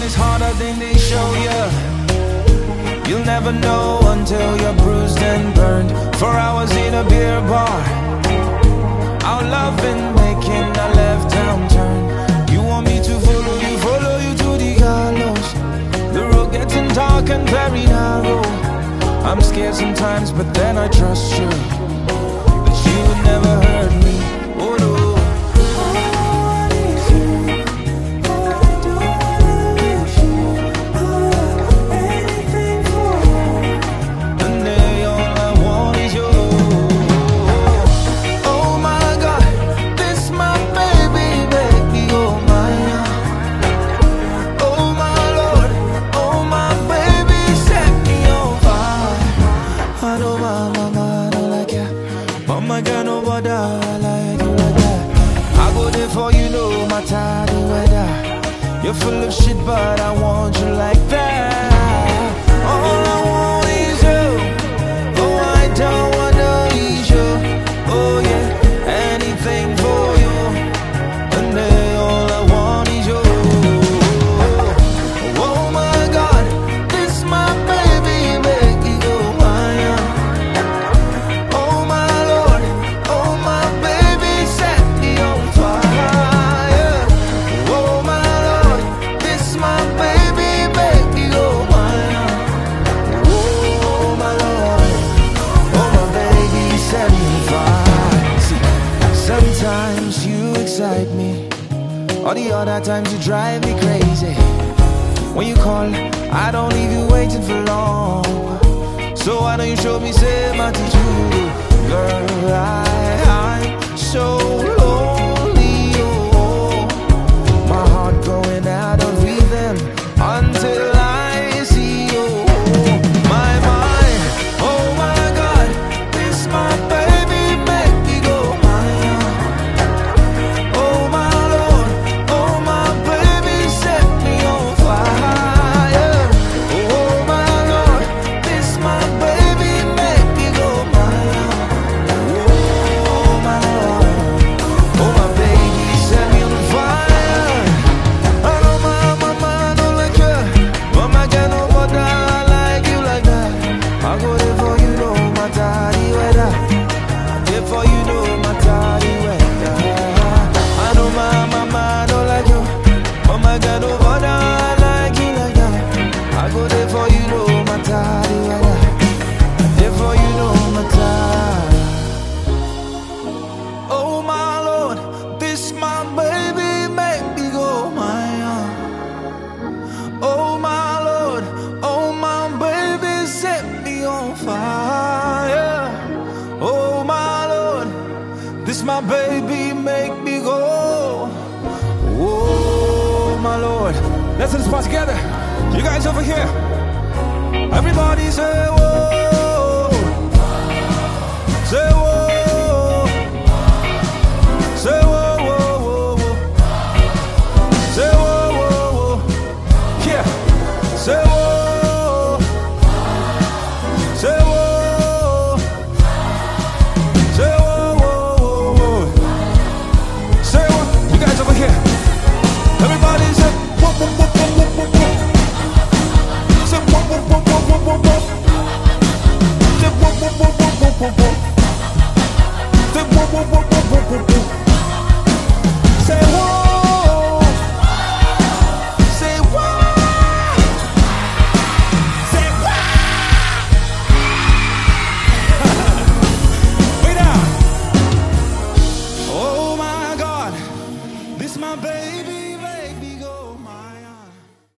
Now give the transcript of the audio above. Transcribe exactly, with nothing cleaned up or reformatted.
is harder than they show you. You'll never know until you're bruised and burned. Four hours in a beer bar, our love been making a left hand turn. You want me to follow you, follow you to the gallows. The road getting dark and very narrow. I'm scared sometimes, but then I trust you, that you would never hurt me. Oh no. Mama got no border, I like you like that. I go there for you, no matter the weather. You're full of shit, but I want you like that. All I want is you. Oh, I don't wanna ease you. Oh yeah, anything for you. And then all I want is you. Oh my God, this my baby, make you go mine. Sometimes you excite me, all the other times you drive me crazy. When you call, I don't leave you waiting for long. So why don't you show me some attitude? Girl, I, I'm so lonely, oh. My heart going out of rhythm until I see you. My mind, oh my God, this my baby, make me go. This my baby, make me go. Oh my Lord. Let's hit the spot together. You guys over here. Everybody say whoa. Say whoa. Say whoa, whoa, whoa, whoa. Say whoa, whoa, whoa. Yeah. Say whoa. Say whoa. Say whoa, whoa, whoa, whoa, whoa.